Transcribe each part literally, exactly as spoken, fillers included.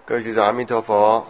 各位学长，阿弥陀佛。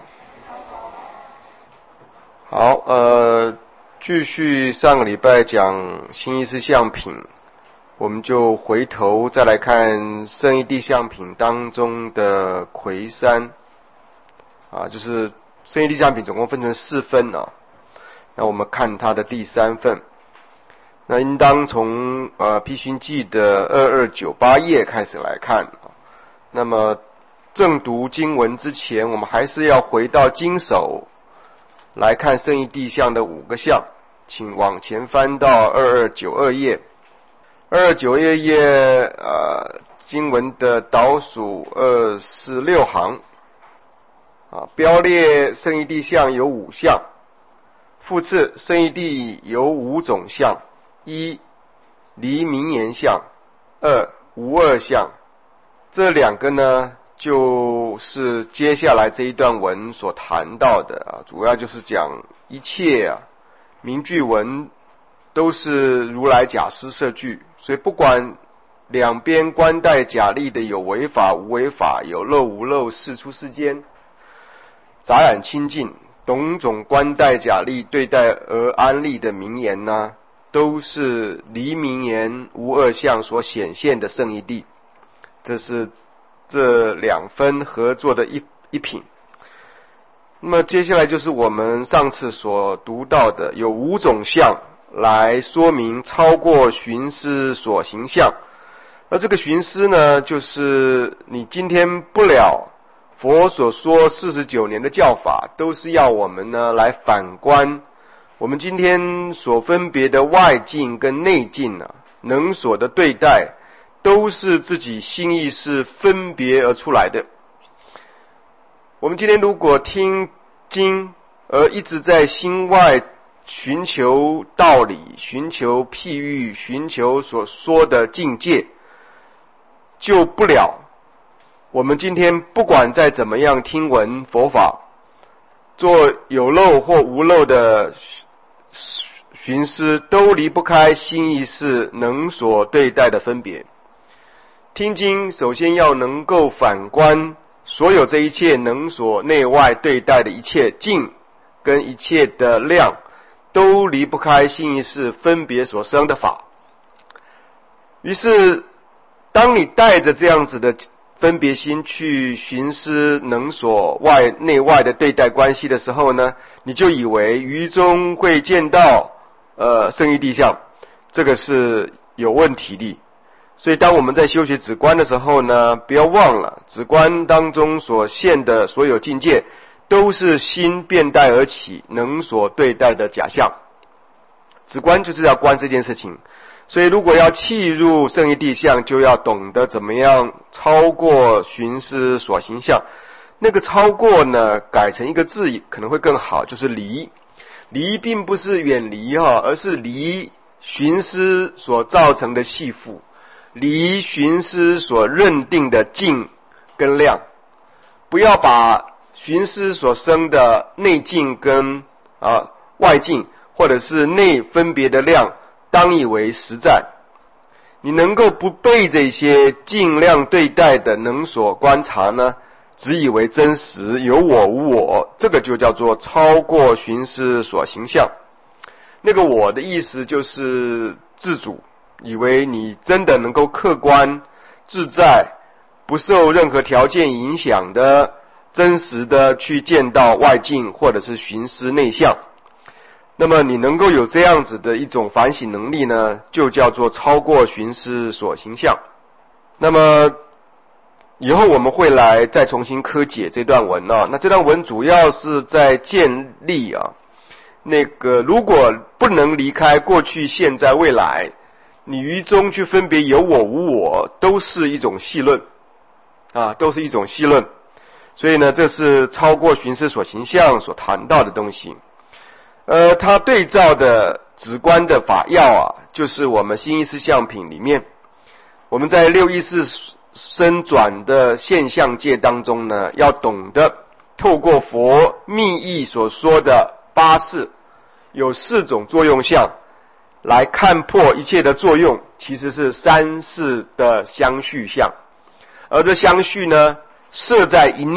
好，呃，继续上个礼拜讲新意识相品，我们就回头再来看圣义谛相品当中的魁山，啊，就是圣义谛相品总共分成四分啊。那我们看它的第三份，那应当从呃批寻记的二二九八页开始来看啊。那么正读经文之前，我们还是要回到经手来看圣义谛相的五个相，请往前翻到二二九二页。二二九二页呃经文的倒数二四六行啊，标列圣义谛相有五相。复次，圣义谛有五种相：一、离名言相；二、无二相。这两个呢，就是接下来这一段文所谈到的啊，主要就是讲一切啊名句文都是如来假施设句，所以不管两边观待假立的有为法无为法，有漏无漏，事出世间，杂染清净，种种观待假立对待而安立的名言呢，都是离名言无二相所显现的圣义谛。这是这两分合作的一一品。那么接下来就是我们上次所读到的，有五种相来说明超过寻思所行相。而这个寻思呢，就是你今天不了佛所说四十九年的教法，都是要我们呢来反观我们今天所分别的外境跟内境啊，能所的对待都是自己心意识分别而出来的。我们今天如果听经而一直在心外寻求道理，寻求譬喻，寻求所说的境界，就不了我们今天不管再怎么样听闻佛法，做有漏或无漏的寻思，都离不开心意识能所对待的分别。听经首先要能够反观所有这一切能所内外对待的一切境跟一切的量，都离不开心意识分别所生的法。于是当你带着这样子的分别心去寻思能所外内外的对待关系的时候呢，你就以为于中会见到呃圣义谛相，这个是有问题的。所以当我们在修学止观的时候呢，不要忘了止观当中所现的所有境界都是心变带而起能所对待的假象。止观就是要观这件事情，所以如果要契入圣义谛相，就要懂得怎么样超过寻思所行相。那个超过呢，改成一个字可能会更好，就是离。离并不是远离哈，而是离寻思所造成的系缚，离寻思所认定的境跟量。不要把寻思所生的内境跟啊外境，或者是内分别的量当以为实在。你能够不被这些境量对待的能所观察呢，只以为真实，有我无我，这个就叫做超过寻思所行相。那个我的意思就是自主，以为你真的能够客观自在，不受任何条件影响的真实的去见到外境或者是寻思内相。那么你能够有这样子的一种反省能力呢，就叫做超过寻思所行相。那么以后我们会来再重新科解这段文啊。那这段文主要是在建立啊，那个如果不能离开过去现在未来，你于中去分别有我无我，都是一种戏论啊，都是一种戏论。所以呢，这是超过寻思所行相所谈到的东西。呃，他对照的止观的法要啊，就是我们新意识相品里面，我们在六意识生转的现象界当中呢，要懂得透过佛密意所说的八识，有四种作用相来看破一切的作用，其实是三世的相续相。而这相续呢，设在一念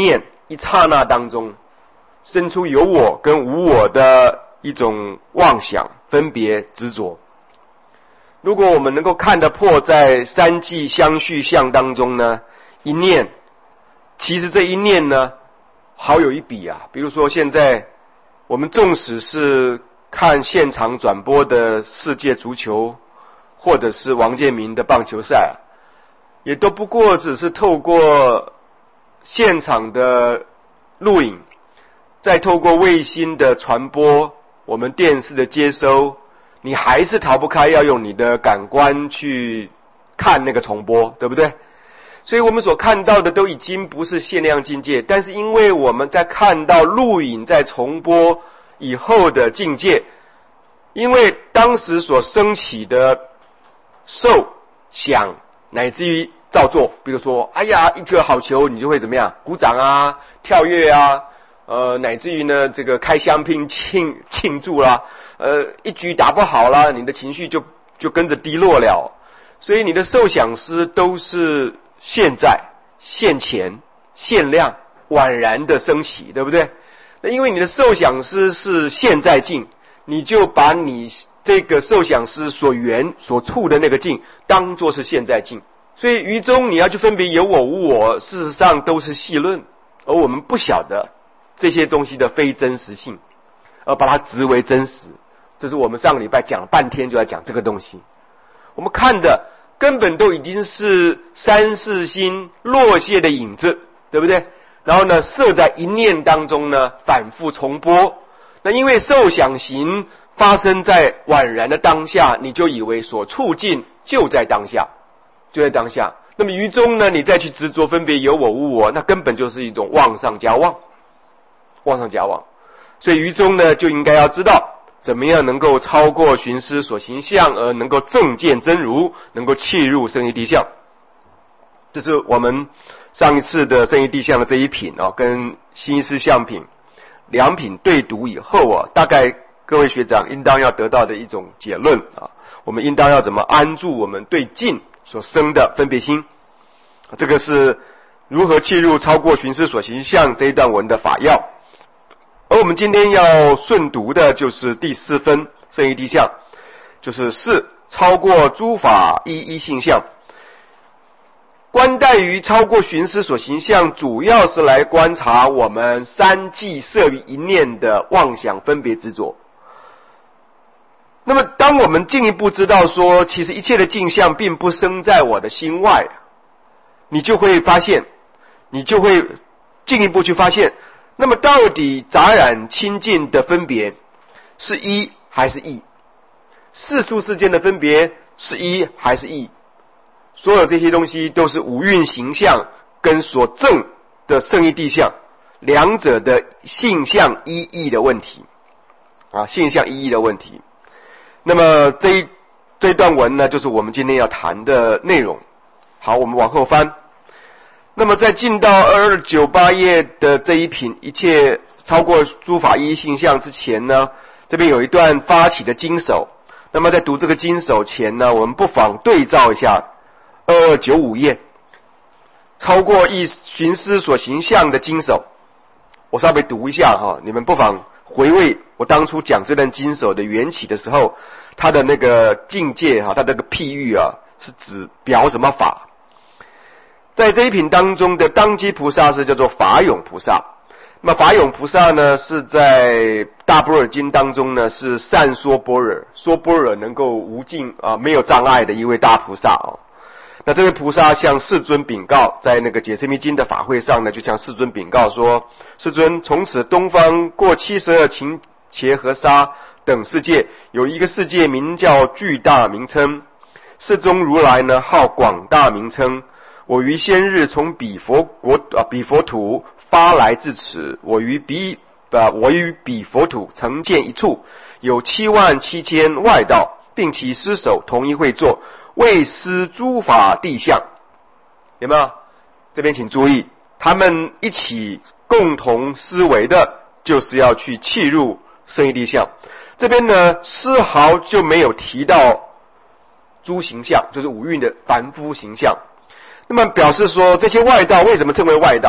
一刹那当中生出有我跟无我的一种妄想、分别、执着。如果我们能够看得破在三际相续相当中呢，一念，其实这一念呢好有一比啊。比如说现在我们纵使是看现场转播的世界足球，或者是王建民的棒球赛，也都不过只是透过现场的录影，再透过卫星的传播，我们电视的接收，你还是逃不开要用你的感官去看那个重播，对不对？所以我们所看到的都已经不是限量境界，但是因为我们在看到录影在重播以后的境界，因为当时所升起的受想乃至于造作，比如说哎呀一个好球，你就会怎么样鼓掌啊跳跃啊，呃乃至于呢这个开香槟庆庆祝啦，呃一局打不好啦，你的情绪就就跟着低落了。所以你的受想思都是现在现前现量宛然的升起，对不对？那因为你的受想思是现在境，你就把你这个受想思所缘所处的那个境当作是现在境。所以于中你要去分别有我无我，事实上都是戏论，而我们不晓得这些东西的非真实性，而把它执为真实。这是我们上个礼拜讲了半天就在讲这个东西。我们看的根本都已经是三世心落谢的影子，对不对？然后呢设在一念当中呢反复重播。那因为受想行发生在宛然的当下，你就以为所处境就在当下，就在当下。那么于中呢你再去执着分别有我无我，那根本就是一种妄上加妄，妄上加妄。所以于中呢就应该要知道怎么样能够超过寻思所行相，而能够正见真如，能够契入圣义谛相。这是我们上一次的圣义谛相的这一品啊，跟新一思相品两品对读以后啊，大概各位学长应当要得到的一种结论啊，我们应当要怎么安住我们对境所生的分别心，这个是如何契入超过寻思所行相这一段文的法要。而我们今天要顺读的就是第四分圣义谛相，就是四超过诸法一一性相。观待于超过寻思所行相，主要是来观察我们三际摄于一念的妄想分别执着。那么当我们进一步知道说其实一切的境相并不生在我的心外，你就会发现你就会进一步去发现，那么到底杂染清净的分别是一还是异？世出世间的分别是一还是异？所有这些东西都是五蕴形象跟所证的圣义谛相两者的性相一异的问题啊，性相一异的问题。那么这一这一段文呢，就是我们今天要谈的内容。好，我们往后翻。那么在进到二二九八页的这一品一切超过诸法一一性相之前呢，这边有一段发起的经首。那么在读这个经首前呢，我们不妨对照一下二二九五页超过一寻思所行相的经首，我稍微读一下哈，你们不妨回味我当初讲这段经首的缘起的时候，它的那个境界哈，它那个譬喻啊，是指表什么法？在这一品当中的当机菩萨是叫做法勇菩萨。那么法勇菩萨呢，是在大般若经当中呢是善说般若，说般若能够无尽啊，没有障碍的一位大菩萨啊。那这位菩萨向世尊禀告，在那个解释密经的法会上呢，就向世尊禀告说：世尊，从此东方过七十二秦伽河沙等世界，有一个世界名叫巨大名称，世宗如来呢号广大名称。我于先日从彼佛国啊彼佛土发来至此，我于彼啊我于彼佛土曾见一处有七万七千外道，并其师手同一会座，为思诸法谛相。有没有？这边请注意，他们一起共同思维的就是要去契入圣义谛相。这边呢丝毫就没有提到诸行相，就是五蕴的凡夫形象。那么表示说这些外道为什么称为外道？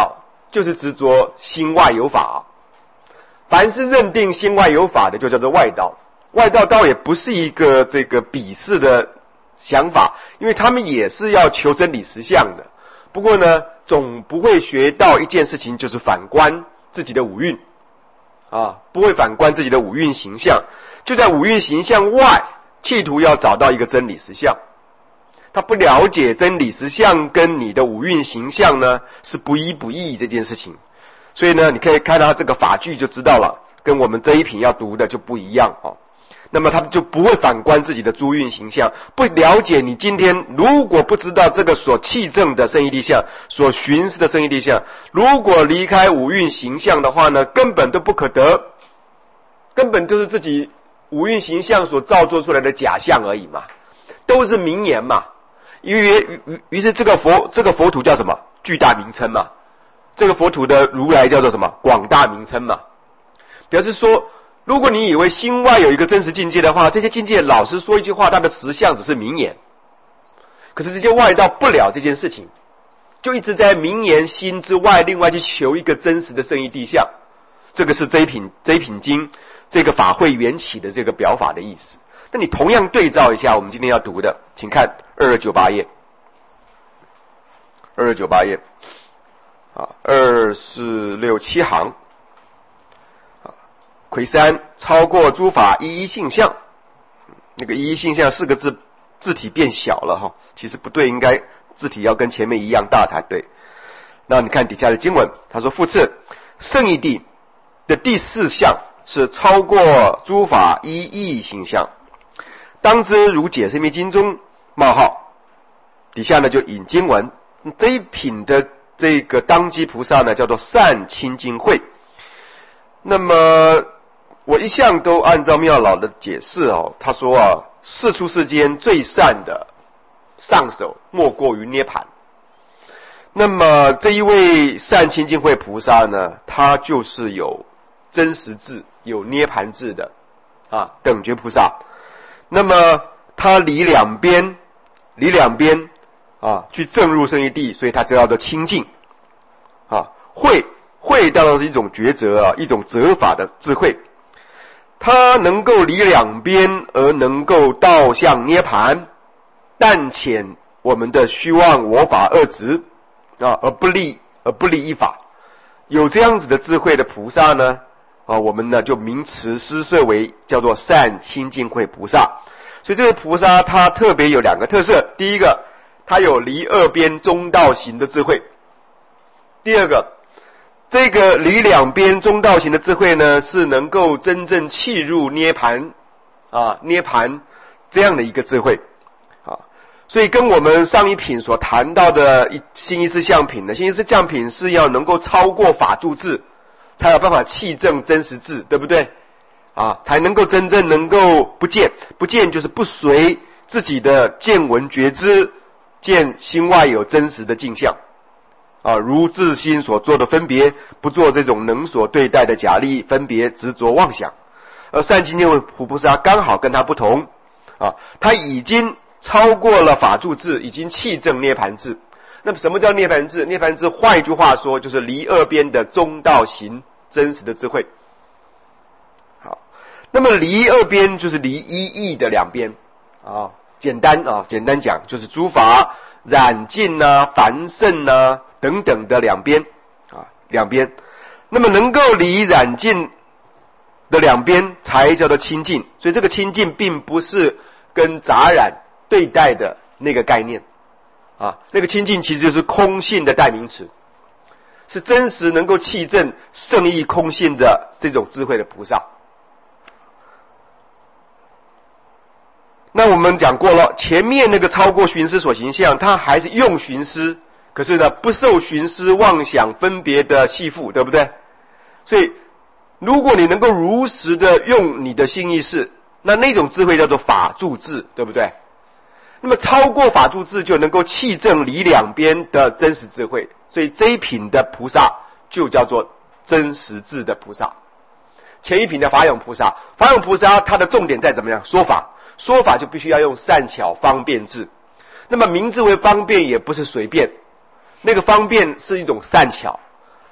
就是执着心外有法。凡是认定心外有法的，就叫做外道。外道倒也不是一个这个鄙视的想法，因为他们也是要求真理实相的。不过呢，总不会学到一件事情，就是反观自己的五蕴啊，不会反观自己的五蕴形象，就在五蕴形象外，企图要找到一个真理实相。他不了解真理实相跟你的五蕴形象呢是不一不异这件事情，所以呢，你可以看到这个法句就知道了，跟我们这一品要读的就不一样哦。那么他们就不会反观自己的诸蕴形象，不了解你今天如果不知道这个所契证的胜义谛相，所寻思的胜义谛相，如果离开五蕴形象的话呢，根本都不可得，根本就是自己五蕴形象所造作出来的假象而已嘛，都是名言嘛。因为于于是这个佛这个佛土叫什么？巨大名称嘛。这个佛土的如来叫做什么？广大名称嘛。表示说，如果你以为心外有一个真实境界的话，这些境界老实说一句话，它的实相只是名言。可是这些外道不了这件事情，就一直在名言心之外，另外去求一个真实的胜义谛相。这个是这一品这一品经这个法会缘起的这个表法的意思。那你同样对照一下我们今天要读的，请看二二九八页，二二九八页啊，二四六七行啊，魁山超过诸法一一性相，那个一一性相四个字字体变小了哈，其实不对，应该字体要跟前面一样大才对。那你看底下的经文，他说复次，胜义谛的第四项是超过诸法一义性相。当知如解释密经中冒号底下呢就引经文，这一品的这个当机菩萨呢叫做善清净慧。那么我一向都按照妙老的解释哦，他说啊，世出世间最善的上手莫过于涅盘。那么这一位善清净慧菩萨呢，他就是有真实智有涅盘智的啊等觉菩萨。那么他离两边离两边啊去证入胜义谛，所以他就叫做清净啊。慧慧当然是一种抉择啊，一种择法的智慧。他能够离两边而能够道向涅盘，但遣我们的虚妄我法二执啊，而不立而不立一法。有这样子的智慧的菩萨呢啊，我们呢就名词施设为叫做善清净慧菩萨。所以这个菩萨他特别有两个特色，第一个，他有离二边中道行的智慧；第二个，这个离两边中道行的智慧呢，是能够真正契入涅盘啊，涅盘这样的一个智慧啊。所以跟我们上一品所谈到的一心一思相品呢，心一思相品是要能够超过法住智，才有办法契证真实智，对不对？啊，才能够真正能够不见，不见就是不随自己的见闻觉知，见心外有真实的镜像啊，如自心所做的分别，不做这种能所对待的假立分别执着妄想。而善清净慧菩萨刚好跟他不同啊，他已经超过了法住智，已经契证涅盘智。那么什么叫涅盘智？涅盘智换一句话说，就是离二边的中道行真实的智慧。那么离二边就是离一义的两边啊，简单啊，简单讲就是诸法染尽啊、凡圣啊等等的两边啊，两边。那么能够离染尽的两边，才叫做清净。所以这个清净并不是跟杂染对待的那个概念啊，那个清净其实就是空性的代名词，是真实能够契证圣义空性的这种智慧的菩萨。那我们讲过了，前面那个超过寻思所行相，它还是用寻思，可是呢不受寻思妄想分别的系缚，对不对？所以如果你能够如实的用你的心意识，那那种智慧叫做法住智，对不对？那么超过法住智就能够契证离两边的真实智慧，所以这一品的菩萨就叫做真实智的菩萨。前一品的法涌菩萨，法涌菩萨它的重点在怎么样？说法。说法就必须要用善巧方便智，那么名字为方便也不是随便，那个方便是一种善巧，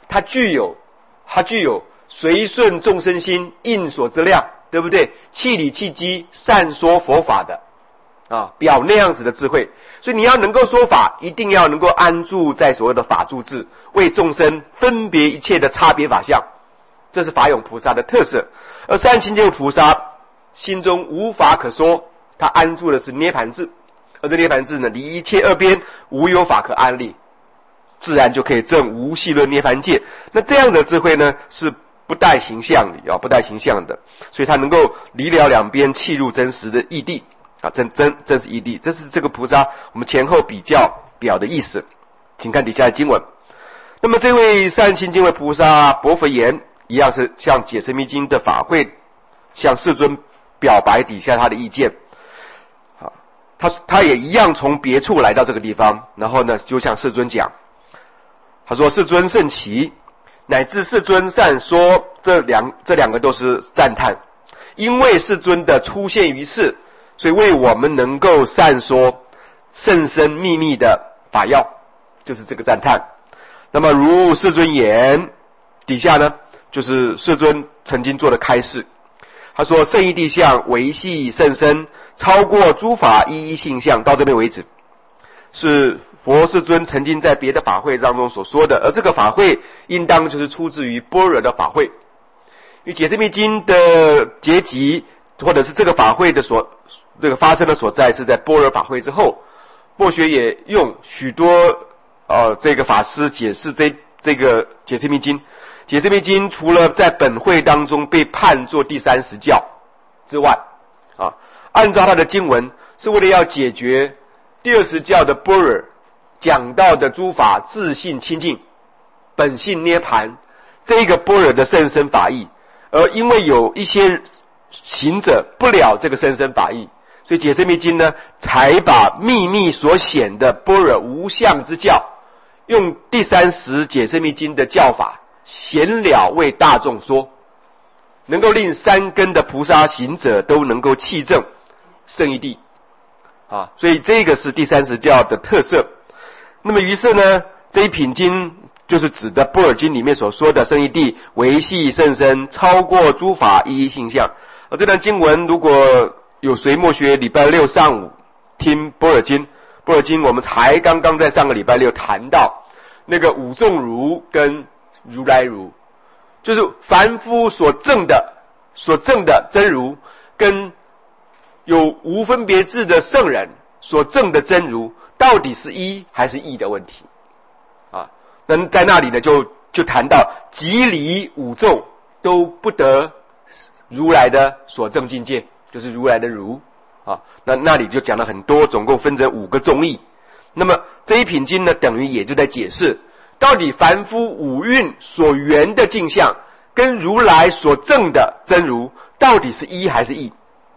它具有它具有随顺众生心应所之量，对不对？气理气机善说佛法的啊，表那样子的智慧。所以你要能够说法，一定要能够安住在所谓的法住智，为众生分别一切的差别法相，这是法涌菩萨的特色。而三清净菩萨心中无法可说，他安住的是涅盘智，而这涅盘智呢，离一切二边无有法可安立，自然就可以证无系论涅盘界。那这样的智慧呢，是不带形象的啊，不带形象的，所以他能够离了两边，契入真实的义谛啊，真真真实义谛。这是这个菩萨我们前后比较表的意思，请看底下的经文。那么这位善清净位菩萨薄佛言，一样是向解释密经的法会向世尊表白底下他的意见。好，他他也一样从别处来到这个地方，然后呢就向世尊讲，他说：“世尊甚奇，乃至世尊善说。”这两这两个都是赞叹，因为世尊的出现于世，所以为我们能够善说甚深秘密的法要，就是这个赞叹。那么如世尊言，底下呢就是世尊曾经做的开示。他说：“圣义谛相维系甚深，超过诸法一一性相。”到这边为止，是佛世尊曾经在别的法会当中所说的，而这个法会应当就是出自于般若的法会。因为解释密经的结集，或者是这个法会的所这个发生的所在是在般若法会之后，墨学也用许多呃这个法师解释这这个解释密经。解释密经除了在本会当中被判作第三十教之外，啊，按照他的经文是为了要解决第二十教的般若讲到的诸法自性清净、本性涅盘这个般若的甚深法义，而因为有一些行者不了这个甚深法义，所以解释密经呢才把秘密所显的般若无相之教，用第三十解释密经的教法显了为大众说，能够令三根的菩萨行者都能够契证圣义谛啊，所以这个是第三十教的特色。那么于是呢，这一品经就是指的般若经里面所说的圣义谛维系甚深，超过诸法一一性相。而这段经文如果有随默学礼拜六上午听般若经，般若经我们才刚刚在上个礼拜六谈到那个五众如跟如来如，就是凡夫所证的所证的真如，跟有无分别智的圣人所证的真如，到底是一还是异的问题啊？那在那里呢，就就谈到即离五众都不得如来的所证境界，就是如来的如啊。那那里就讲了很多，总共分成五个宗义。那么这一品经呢，等于也就在解释，到底凡夫五蕴所缘的镜像，跟如来所证的真如，到底是一还是异？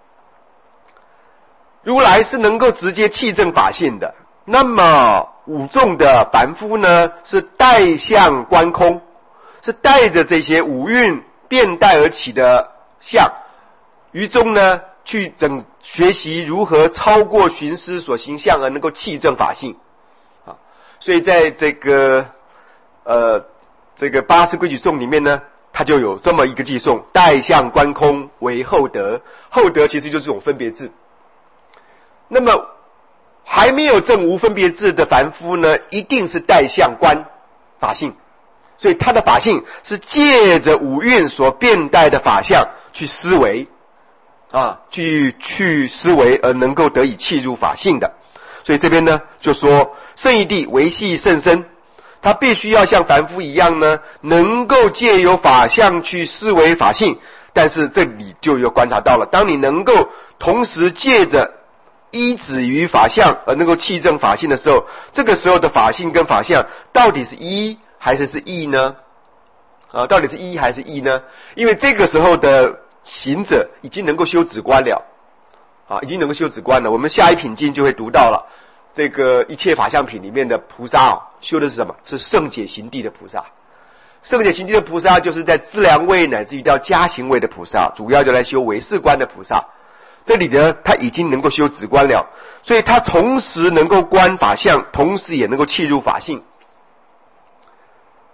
如来是能够直接契证法性的，那么五众的凡夫呢，是带相观空，是带着这些五蕴变带而起的相，于中呢去整学习如何超过寻思所行相而能够契证法性啊。所以在这个呃这个八识规矩颂里面呢，它就有这么一个偈颂：带相观空为后得。后得其实就是这种分别智。那么还没有证无分别智的凡夫呢，一定是带相观法性，所以他的法性是借着五蕴所变带的法相去思维啊，去去思维而能够得以契入法性的。所以这边呢就说圣义谛维系甚深，他必须要像凡夫一样呢，能够借由法相去思维法性。但是这里就有观察到了，当你能够同时借着依止于法相而能够契证法性的时候，这个时候的法性跟法相到底是一还是是异呢？啊，到底是一还是异呢？因为这个时候的行者已经能够修止观了，啊，已经能够修止观了。我们下一品经就会读到了，这个一切法相品里面的菩萨啊，修的是什么？是圣解行地的菩萨。圣解行地的菩萨就是在资粮位乃至于到加行位的菩萨，主要就来修唯识观的菩萨。这里呢，他已经能够修止观了，所以他同时能够观法相，同时也能够契入法性。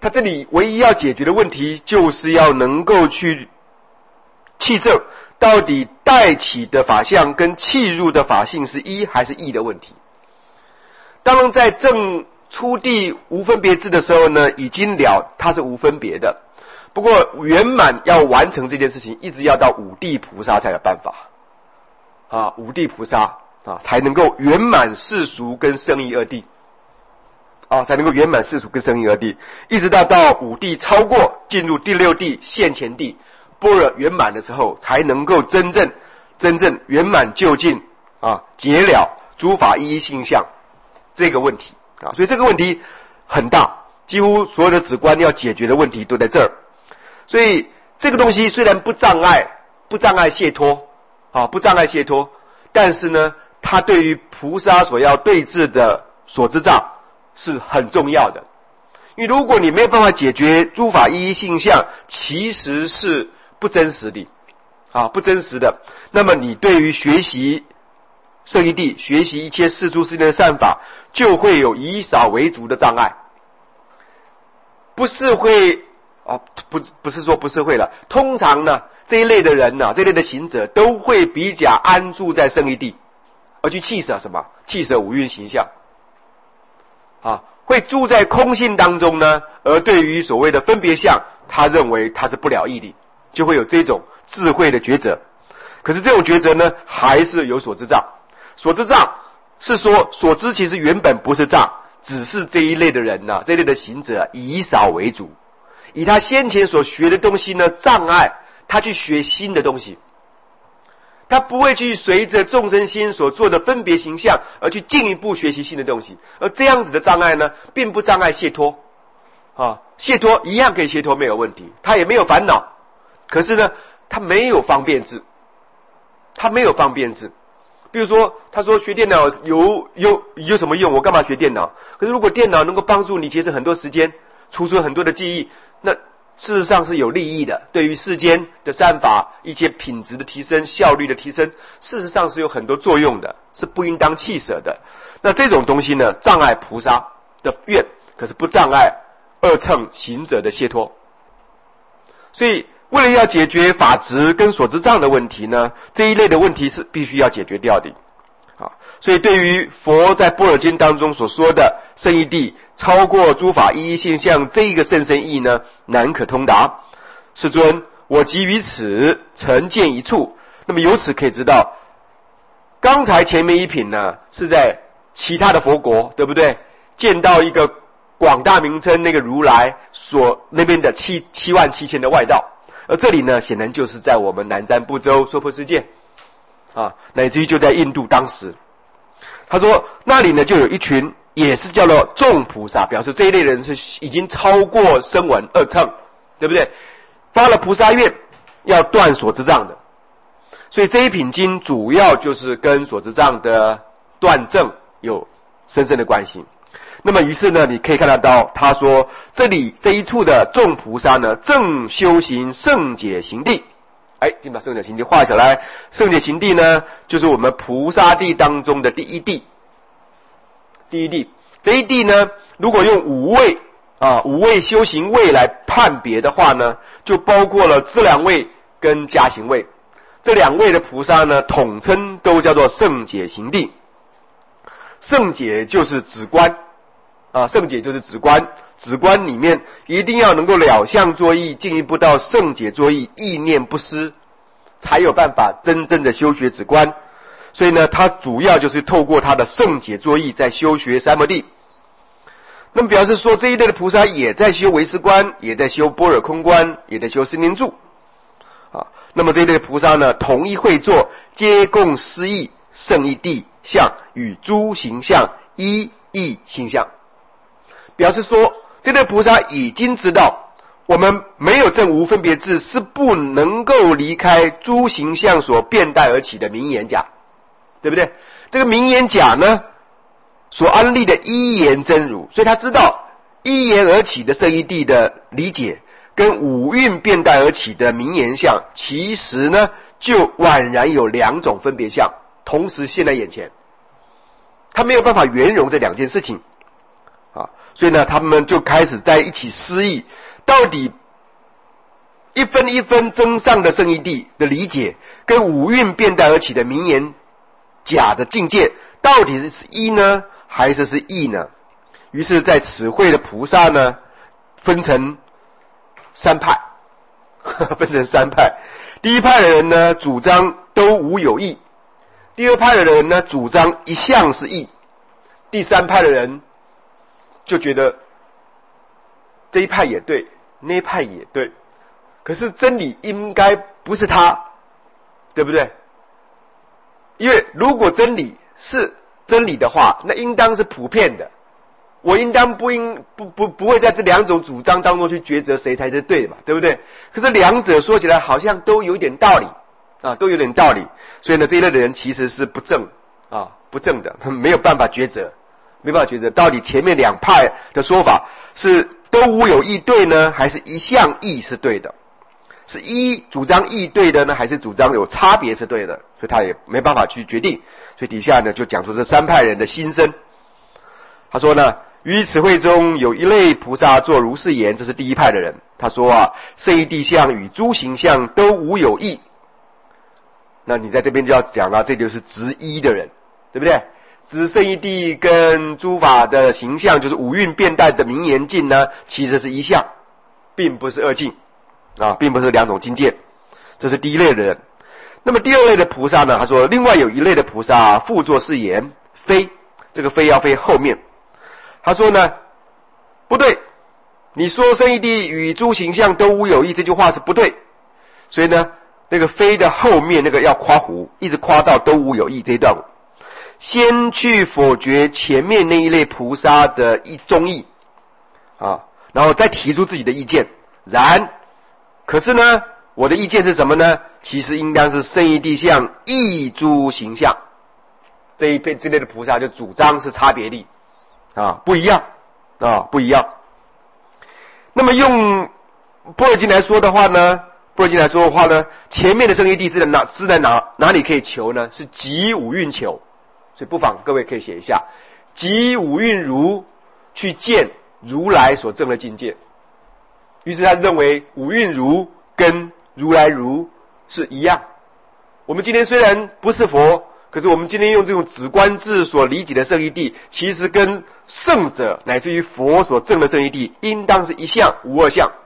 他这里唯一要解决的问题，就是要能够去契证到底带起的法相跟契入的法性是一还是异的问题。当然在证初地无分别智的时候呢，已经了它是无分别的，不过圆满要完成这件事情，一直要到五地菩萨才有办法啊，五地菩萨啊才能够圆满世俗跟圣义二地啊，才能够圆满世俗跟圣义二地，一直到到五地超过，进入第六地现前地般若圆满的时候，才能够真正真正圆满究竟啊，解了诸法一一性相这个问题啊，所以这个问题很大，几乎所有的止观要解决的问题都在这儿。所以这个东西虽然不障碍，不障碍解脱啊，不障碍解脱，但是呢，它对于菩萨所要对治的所知障是很重要的。因为如果你没有办法解决诸法一一性相，其实是不真实的啊，不真实的。那么你对于学习圣义谛，学习一切世出世间的善法，就会有以少为足的障碍，不是会啊，不不是说不是会了。通常呢，这一类的人呢、啊，这一类的行者都会比较安住在圣义谛，而去弃舍什么？弃舍五蕴形象啊，会住在空性当中呢。而对于所谓的分别相，他认为他是不了义的，就会有这种智慧的抉择。可是这种抉择呢，还是有所知障。所知障是说，所知其实原本不是障，只是这一类的人呢、啊，这一类的行者、啊、以少为主，以他先前所学的东西呢障碍他去学新的东西，他不会去随着众生心所做的分别形象而去进一步学习新的东西。而这样子的障碍呢，并不障碍解脱啊，解脱一样可以解脱，没有问题，他也没有烦恼。可是呢，他没有方便智，他没有方便智。比如说，他说学电脑有有有什么用？我干嘛学电脑？可是如果电脑能够帮助你节省很多时间，储存很多的记忆，那事实上是有利益的。对于世间的善法，一些品质的提升、效率的提升，事实上是有很多作用的，是不应当弃舍的。那这种东西呢，障碍菩萨的愿，可是不障碍二乘行者的解脱。所以为了要解决法执跟所知障的问题呢，这一类的问题是必须要解决掉的啊。所以对于佛在般若经当中所说的圣义谛超过诸法一一现象这一个甚深义呢，难可通达。世尊，我即于此曾见一处。那么由此可以知道，刚才前面一品呢是在其他的佛国，对不对？见到一个广大名称那个如来所那边的七七万七千的外道。而这里呢，显然就是在我们南瞻部洲娑婆世界啊，乃至于就在印度当时。他说那里呢就有一群也是叫做众菩萨，表示这一类人是已经超过声闻二乘，对不对？发了菩萨愿要断所知障的。所以这一品经主要就是跟所知障的断证有深深的关系。那么于是呢，你可以看得到他说这里这一处的众菩萨呢，正修行圣解行地。哎，请把圣解行地画下来。圣解行地呢，就是我们菩萨地当中的第一地。第一地，这一地呢，如果用五位啊五位修行位来判别的话呢，就包括了资粮位跟加行位。这两位的菩萨呢，统称都叫做圣解行地。圣解就是止观啊，圣解就是止观，止观里面一定要能够了相作意，进一步到圣解作意，意念不失，才有办法真正的修学止观。所以呢，它主要就是透过它的圣解作意在修学三摩地。那么表示说，这一类的菩萨也在修唯识观，也在修般若空观，也在修四念住啊。那么这一类的菩萨呢，同一会作，皆共思义圣义谛相与诸行相一义性相。表示说，这类菩萨已经知道，我们没有证无分别智，是不能够离开诸行相所变带而起的名言假，对不对？这个名言假呢，所安立的一言真如，所以他知道一言而起的圣义谛的理解，跟五蕴变带而起的名言相，其实呢，就宛然有两种分别相，同时现在眼前，他没有办法圆融这两件事情。 所以呢，他们就开始在一起思议，到底一分一分增上的圣义地的理解，跟五蕴变代而起的名言假的境界，到底是一呢，还是是异呢？于是，在此会的菩萨呢，分成三派，分成三派。第一派的人呢，主张都无有异；第二派的人呢，主张一向是异；第三派的人就觉得这一派也对，那一派也对，可是真理应该不是他，对不对？因为如果真理是真理的话，那应当是普遍的，我应当不应不不不会在这两种主张当中去抉择谁才是对的嘛，对不对？可是两者说起来好像都有点道理啊，都有点道理，所以呢，这一类的人其实是不正啊，不正的，没有办法抉择，没办法抉择到底前面两派的说法是都无有异对呢，还是一向异是对的？是一主张异对的呢，还是主张有差别是对的？所以他也没办法去决定。所以底下呢就讲出这三派人的心声。他说呢，于此会中有一类菩萨作如是言，这是第一派的人。他说啊，圣义地相与诸行相都无有异。那你在这边就要讲了，这就是执一的人，对不对？指圣义地跟诸法的形象，就是五蕴变代的名言境呢，其实是一相，并不是二境啊，并不是两种境界。这是第一类的人。那么第二类的菩萨呢，他说另外有一类的菩萨复作是言，非，这个非要非后面。他说呢，不对，你说圣义地与诸形象都无有异，这句话是不对。所以呢，那个非的后面那个要夸胡，一直夸到都无有异这一段，先去否决前面那一类菩萨的一中义啊，然后再提出自己的意见。然可是呢，我的意见是什么呢？其实应当是圣义地相异诸形象，这一片之类的菩萨就主张是差别力啊，不一样啊，不一样。那么用般若经来说的话呢，般若经来说的话呢，前面的圣义地是在哪是在哪哪里可以求呢？是即五蕴求，所以不妨各位可以写一下，即五蕴如去见如来所证的境界。于是他认为五蕴如跟如来如是一样。我们今天虽然不是佛，可是我们今天用这种止观智所理解的圣义地，其实跟圣者乃至于佛所证的圣义地，应当是一相无二相。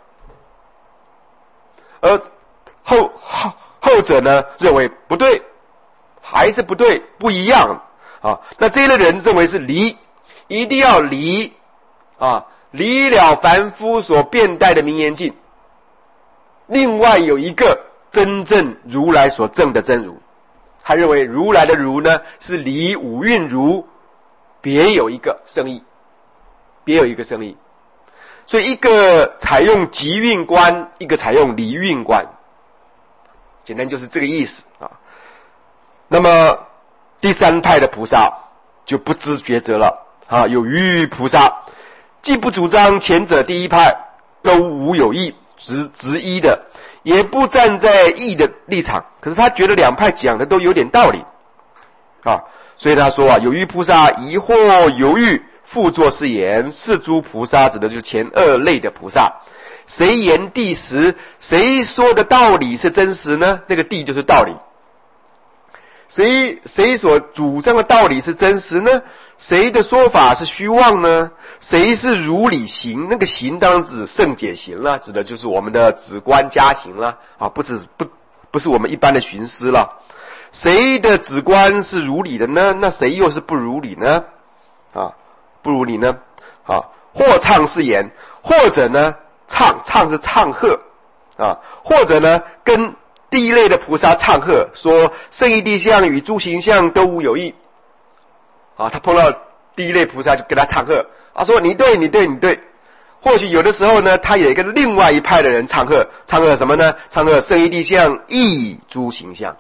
而后后后者呢，认为不对，还是不对，不一样啊。那这一类人认为是离，一定要离啊，离了凡夫所变代的名言境。另外有一个真正如来所证的真如，他认为如来的如呢，是离五蕴如别有一个圣义，别有一个圣义。所以一个采用即蕴观，一个采用离蕴观，简单就是这个意思啊。那么第三派的菩萨就不知抉择了啊，有余菩萨既不主张前者第一派都无有异，直直一的，也不站在义的立场，可是他觉得两派讲的都有点道理啊，所以他说啊，有余菩萨疑惑犹豫，复作是言，是诸菩萨指的就是前二类的菩萨。谁言地实？谁说的道理是真实呢？那个地就是道理。谁谁所主张的道理是真实呢？谁的说法是虚妄呢？谁是如理行？那个行当然指圣解行了，指的就是我们的止观加行了啊，不是不不是我们一般的寻思了。谁的止观是如理的呢？那谁又是不如理呢？啊，不如理呢？啊，或唱是言，或者呢唱唱是唱和啊，或者呢跟第一类的菩萨唱和，说圣义地相与诸形象都无有异啊，他碰到第一类菩萨就跟他唱和啊，说你对你对你对。或许有的时候呢，他也跟另外一派的人唱和，唱和什么呢？唱和圣义地相异诸形象，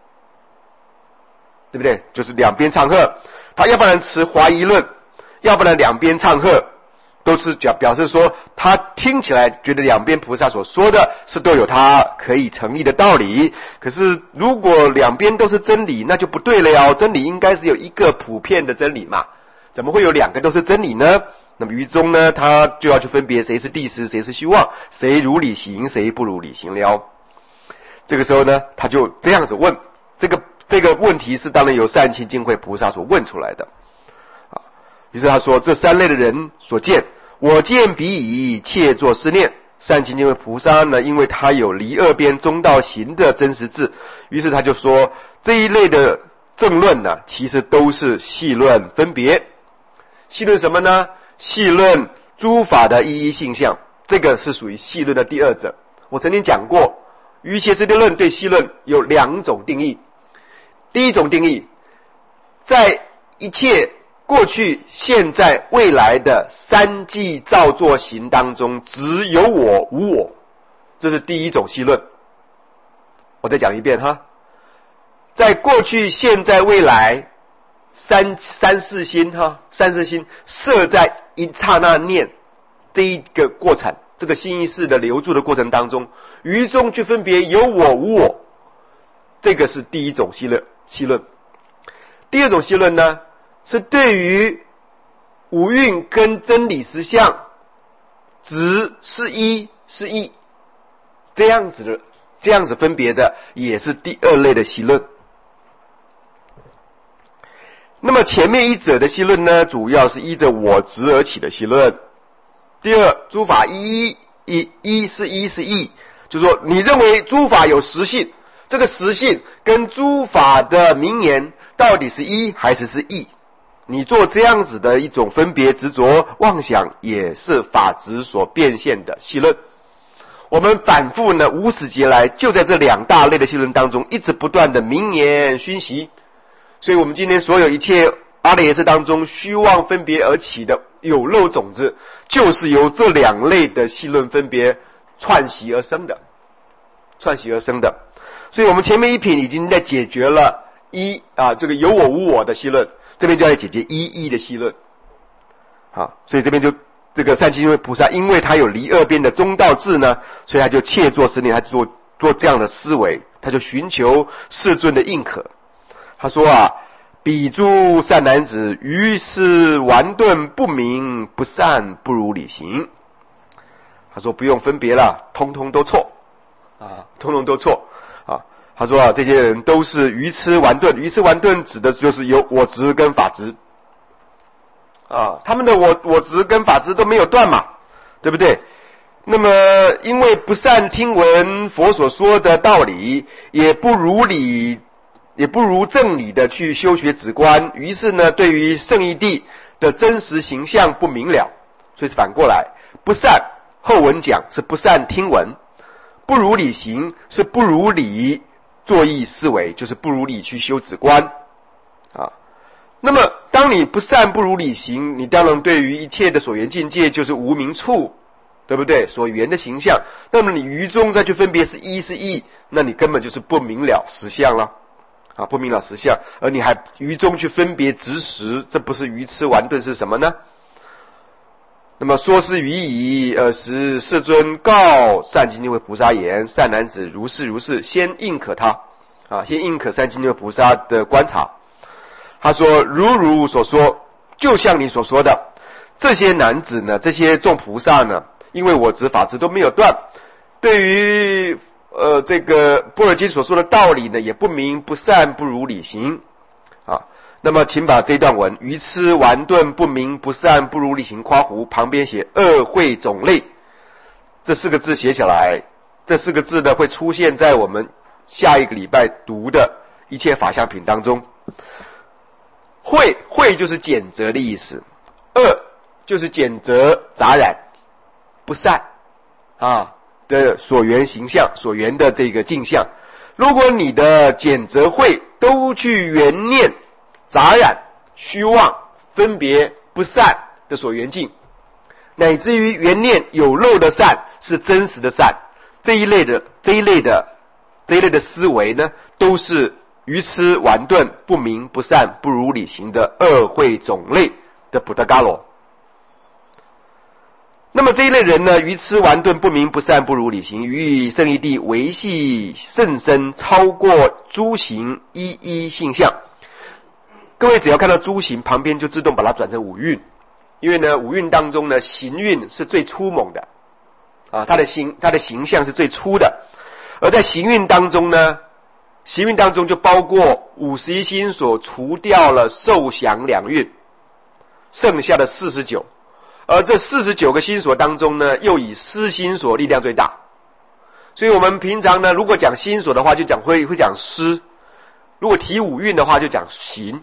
对不对？就是两边唱和，他要不然持怀疑论，要不然两边唱和，都是表表示说他听起来觉得两边菩萨所说的是都有他可以成立的道理，可是如果两边都是真理，那就不对了呀，真理应该是有一个普遍的真理嘛，怎么会有两个都是真理呢？ 那么于中呢，他就要去分别谁是地师，谁是虚妄，谁如理行，谁不如理行了。这个时候呢，他就这样子问，这个这个问题是当然由善清净慧菩萨所问出来的啊。于是他说，这三类的人所见，我见彼矣，切作思念。善清净慧菩萨呢，因为他有离二边中道行的真实智，于是他就说，这一类的正论呢，其实都是细论分别。细论什么呢？细论诸法的一一性相，这个是属于细论的第二者。我曾经讲过，瑜伽师地论对细论有两种定义。第一种定义，在一切过去、现在、未来的三际造作行当中，只有我无我，这是第一种细论。我再讲一遍哈，在过去、现在、未来三三世心哈，三世心设在一刹那念这一个过程，这个心意识的流注的过程当中，于中去分别有我无我，这个是第一种细论。细论。第二种细论呢，是对于五蕴跟真理实相，执是一是异，这样子的这样子分别的，也是第二类的细论。那么前面一者的细论呢，主要是依着我执而起的细论。第二，诸法一一一是一是异，就是说你认为诸法有实性，这个实性跟诸法的名言到底是一还是是异？你做这样子的一种分别执着妄想，也是法执所变现的细论。我们反复呢无始劫来，就在这两大类的细论当中，一直不断的名言熏习。所以我们今天所有一切阿赖耶识当中虚妄分别而起的有漏种子，就是由这两类的细论分别串习而生的，串习而生的。所以我们前面一品已经在解决了一啊这个有我无我的细论，这边就要来解决一义的细论。好，所以这边就这个善清净慧菩萨，因为他有离二边的中道智呢，所以他就切作思念，他就做做这样的思维，他就寻求世尊的认可。他说啊，彼诸善男子，于是顽钝不明不善，不如理行。他说不用分别了，通通都错啊，通通都错啊。他说啊，这些人都是愚痴顽钝，愚痴顽钝指的就是有我执跟法执啊，他们的我我执跟法执都没有断嘛，对不对？那么因为不善听闻佛所说的道理，也不如理也不如正理的去修学止观，于是呢对于圣义谛的真实形象不明了，所以是反过来，不善后文讲是不善听闻，不如理行是不如理作意思维，就是不如理去修止观啊。那么当你不善不如理行，你当然对于一切的所缘境界就是无明处，对不对？所缘的形象，那么你于中再去分别是一是异，那你根本就是不明了实相了啊，不明了实相，而你还于中去分别执实，这不是愚痴顽钝是什么呢？那么说是于矣，尔时世尊告善清净慧菩萨言：善男子，如是如是，先认可他啊，先认可善清净慧菩萨的观察。他说：如如所说，就像你所说的，这些男子呢，这些众菩萨呢，因为我执法执都没有断，对于呃这个般若经所说的道理呢，也不明不善，不如理行啊。那么请把这段文愚痴顽钝不明不善不如理行夸胡旁边写恶慧种类这四个字写下来，这四个字呢会出现在我们下一个礼拜读的一切法相品当中。慧慧就是谴责的意思，恶就是谴责杂染不善啊的所缘形象，所缘的这个镜像。如果你的谴责慧都去缘念杂染虚妄分别不善的所缘境，乃至于缘念有漏的善是真实的善，这一类的这一类的这一类的思维呢，都是愚痴顽钝不明不善不如理行的恶慧种类的布达伽罗。那么这一类人呢，愚痴顽钝不明不善不如理行，于圣义谛维系甚深，超过诸行一一性相。各位只要看到诸行旁边就自动把它转成五蕴因为呢五蕴当中呢行蕴是最粗猛的啊，它的形它的形象是最粗的，而在行蕴当中呢，行蕴当中就包括五十一心所除掉了受想两蕴，剩下的四十九，而这四十九个心所当中呢，又以思心所力量最大。所以我们平常呢，如果讲心所的话，就讲会会讲思；如果提五蕴的话，就讲行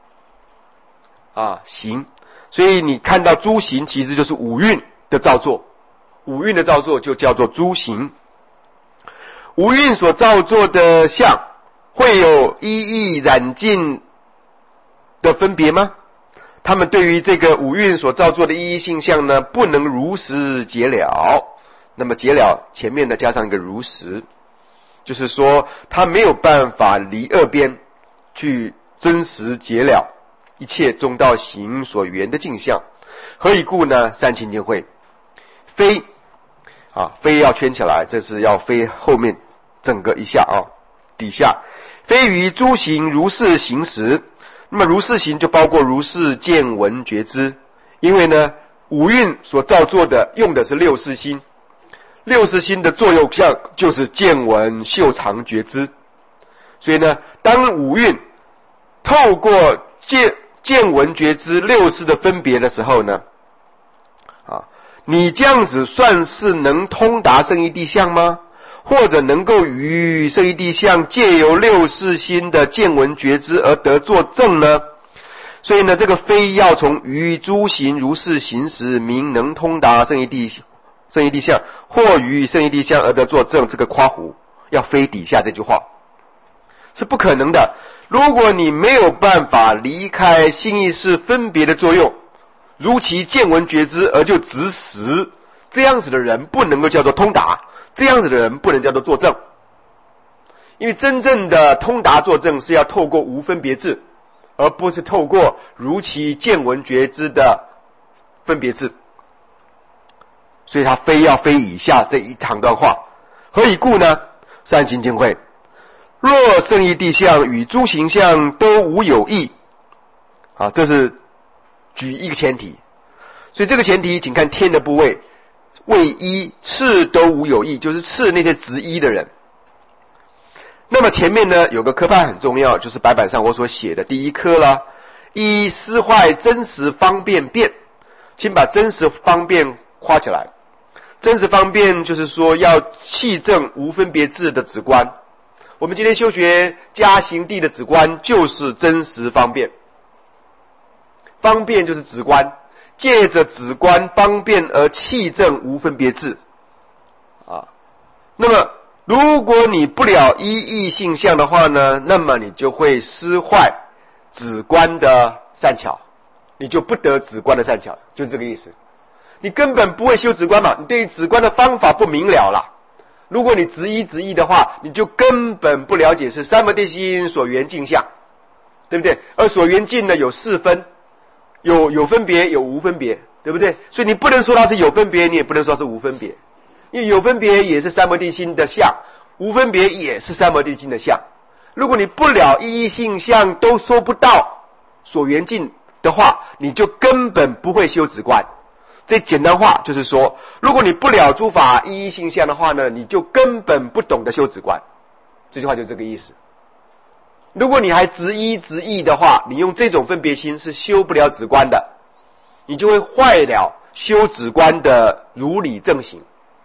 啊行。所以你看到诸行，其实就是五蕴的造作，五蕴的造作就叫做诸行。五蕴所造作的相，会有一一染尽的分别吗？他们对于这个五蕴所造作的一一性相呢，不能如实解了。那么解了前面呢加上一个如实，就是说他没有办法离二边去真实解了一切中道行所缘的镜像。何以故呢？三清净慧非啊，非要圈起来，这是要非后面整个一下啊，底下非于诸行如是行时。那么如是行就包括如是见闻觉知，因为呢五蕴所造作的用的是六识心，六识心的作用相就是见闻嗅尝觉知。所以呢当五蕴透过见见闻觉知六识的分别的时候呢，啊，你这样子算是能通达圣义谛相吗？或者能够于圣义谛相借由六识心的见闻觉知而得作证呢？所以呢这个非要从于诸行如是行时名能通达圣义谛圣义谛相，或于圣义谛相而得作证，这个夸胡要非底下这句话是不可能的。如果你没有办法离开心意识分别的作用，如其见闻觉知而就执实，这样子的人不能够叫做通达，这样子的人不能叫做作证。因为真正的通达作证是要透过无分别智，而不是透过如其见闻觉知的分别智。所以他非要非以下这一长段话。何以故呢？三清净慧若圣义谛相与诸行相都无有异，啊，这是举一个前提。所以这个前提请看天的部位，位一次都无有异，就是次那些执一的人。那么前面呢有个科判很重要，就是白板上我所写的第一科啦，一思坏真实方便变，请把真实方便夸起来。真实方便就是说要弃证无分别智的止观。我们今天修学加行地的止观就是真实方便，方便就是止观，借着止观方便而弃证无分别智啊。那么如果你不了一义性相的话呢，那么你就会失坏止观的善巧，你就不得止观的善巧，就是这个意思。你根本不会修止观嘛，你对于止观的方法不明了啦。如果你执一执一的话，你就根本不了解是三摩地心所缘镜相，对不对？而所缘镜呢有四分，有有分别有无分别，对不对？所以你不能说它是有分别，你也不能说是无分别，因为有分别也是三摩地心的相，无分别也是三摩地心的相。如果你不了一义性相都说不到所缘镜的话，你就根本不会修止观。这简单话就是说，如果你不了诸法一义性相的话呢，你就根本不懂得修止观。这句话就这个意思。如果你还执一执义的话，你用这种分别心是修不了止观的，你就会坏了修止观的如理正行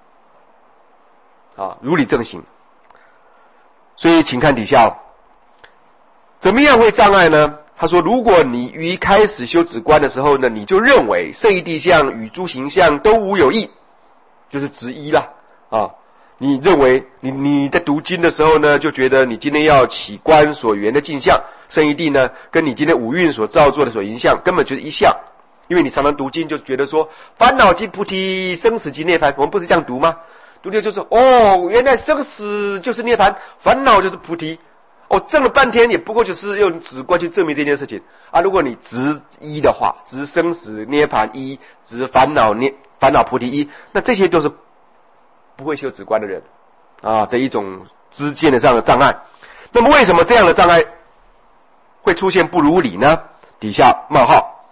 啊，如理正行。所以请看底下，怎么样会障碍呢？他说，如果你于开始修止观的时候呢，你就认为圣义谛相与诸行相都无有异，就是执一啦啊。你认为你你在读经的时候呢，就觉得你今天要起观所缘的镜像，圣义谛呢跟你今天五蕴所造作的所影像根本就是一相。因为你常常读经就觉得说烦恼即菩提，生死即涅槃，我们不是这样读吗？读的就是哦，原来生死就是涅槃，烦恼就是菩提。哦，证了半天也不过就是用止观去证明这件事情啊！如果你执一的话，执生死涅槃一，执烦恼涅烦恼菩提一，那这些都是不会修止观的人啊的一种知见的上的障碍。那么为什么这样的障碍会出现不如理呢？底下冒号，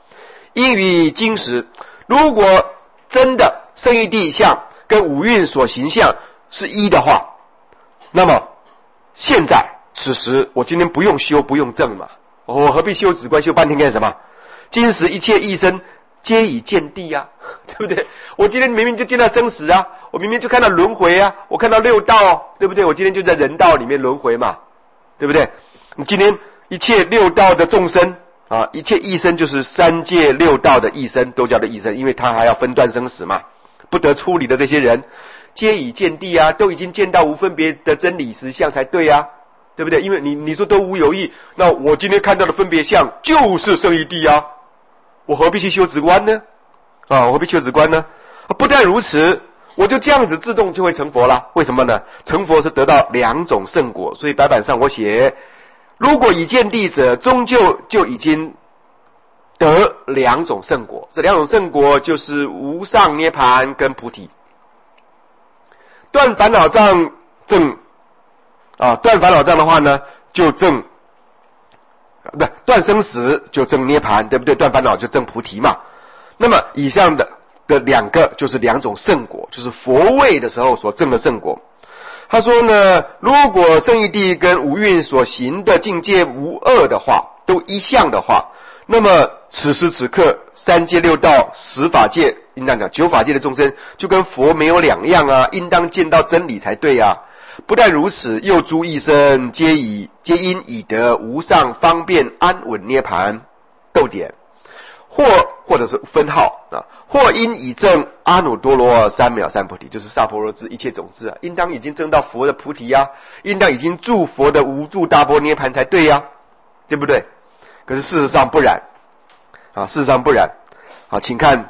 因于今时，如果真的圣义地相跟五蕴所形象是一的话，那么现在此时我今天不用修不用证嘛，我何必修止观修半天干什么？今时一切异生皆已见地啊，对不对？我今天明明就见到生死啊，我明明就看到轮回啊，我看到六道，对不对？我今天就在人道里面轮回嘛，对不对？你今天一切六道的众生啊，一切异生就是三界六道的异生，都叫做异生，因为他还要分段生死嘛，不得出离的这些人，皆已见地啊，都已经见到无分别的真理实相才对啊，对不对？因为你你说都无有义，那我今天看到的分别相就是圣义地啊，我何必去修止观呢？啊，我何必修止观呢？不但如此，我就这样子自动就会成佛了。为什么呢？成佛是得到两种圣果，所以白板上我写，如果已见地者，终究就已经得两种圣果。这两种圣果就是无上涅盘跟菩提。断烦恼障证啊，断烦恼障的话呢，就证不断生死就证涅盘，对不对？断烦恼就证菩提嘛。那么以上的的两个就是两种圣果，就是佛位的时候所证的圣果。他说呢，如果圣义地跟五蕴所行的境界无二的话，都一相的话，那么此时此刻三界六道十法界，应当讲九法界的众生就跟佛没有两样啊，应当见到真理才对啊。不但如此，又诸一生皆以皆因已得无上方便安稳涅盘。逗点，或或者是分号啊，或因已证阿耨多罗三藐三菩提，就是萨婆若智一切种子啊，应当已经证到佛的菩提呀、啊，应当已经住佛的无住大般涅盘才对呀、啊，对不对？可是事实上不然啊，事实上不然。好，请看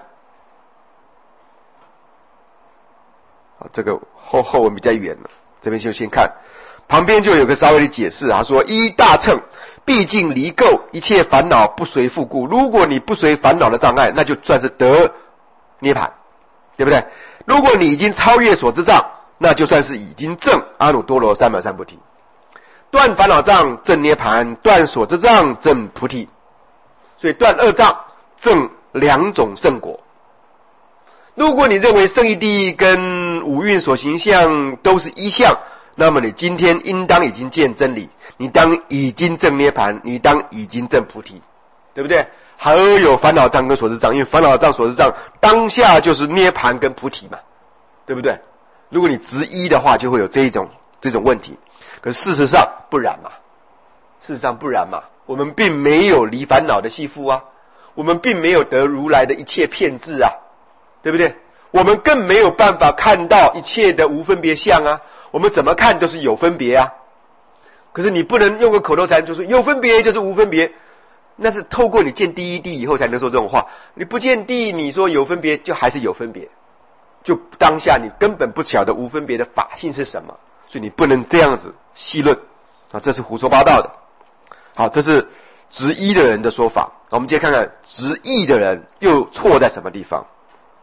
啊，这个后后文比较远了，这边就先看，旁边就有个稍微的解释啊，说一大乘毕竟离垢，一切烦恼不随复故。如果你不随烦恼的障碍，那就算是得涅盘，对不对？如果你已经超越所知障，那就算是已经证阿耨多罗三藐三菩提。断烦恼障证涅盘，断所知障证菩提。所以断二障证两种圣果。如果你认为圣义地跟五蕴所行相都是一相，那么你今天应当已经见真理，你当已经证涅盘，你当已经证菩提，对不对？还有烦恼障跟所知障，因为烦恼障所知障当下就是涅盘跟菩提嘛，对不对？如果你执一的话，就会有这一种这种问题。可事实上不然嘛，事实上不然嘛，我们并没有离烦恼的系缚啊，我们并没有得如来的一切遍智啊，对不对？我们更没有办法看到一切的无分别相啊，我们怎么看都是有分别啊。可是你不能用个口头禅就说有分别就是无分别，那是透过你见第一地以后才能说这种话。你不见地，你说有分别就还是有分别，就当下你根本不晓得无分别的法性是什么，所以你不能这样子细论啊，这是胡说八道的。好，这是执一的人的说法。我们接着看看执义的人又错在什么地方。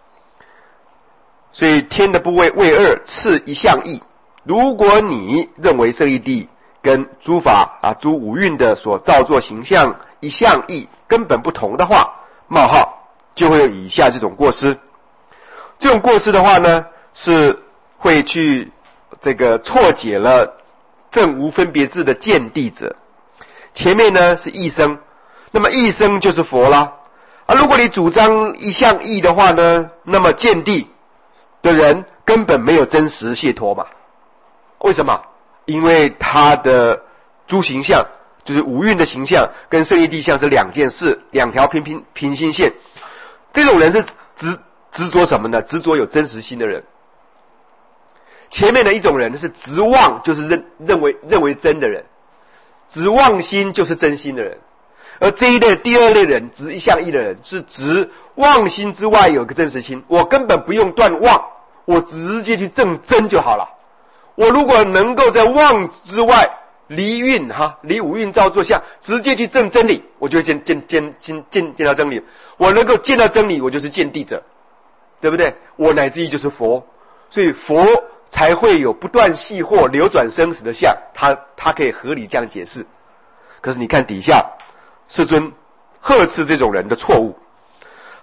所以天的部位为二，次一相异。如果你认为圣义地跟诸法啊诸五蕴的所造作形象一相异，根本不同的话，冒号就会有以下这种过失。这种过失的话呢，是会去这个错解了正无分别智的见地者。前面呢是异生，那么异生就是佛啦。啊，如果你主张一相异的话呢，那么见地的人根本没有真实解脱嘛。为什么？因为他的诸形象，就是五蕴的形象跟圣义地相是两件事，两条平平平行线。这种人是执执着什么呢？执着有真实心的人。前面的一种人是执妄，就是认认为认为真的人，执妄心就是真心的人。而这一类第二类人，执一相异的人，是执妄心之外有个真实心，我根本不用断妄，我直接去证真就好了。我如果能够在妄之外离蕴哈，离五蕴造作相，直接去证真理，我就会见见见见见见到真理。我能够见到真理，我就是见地者，对不对？我乃至于就是佛，所以佛才会有不断细惑流转生死的相，他他可以合理这样解释。可是你看底下世尊呵斥这种人的错误，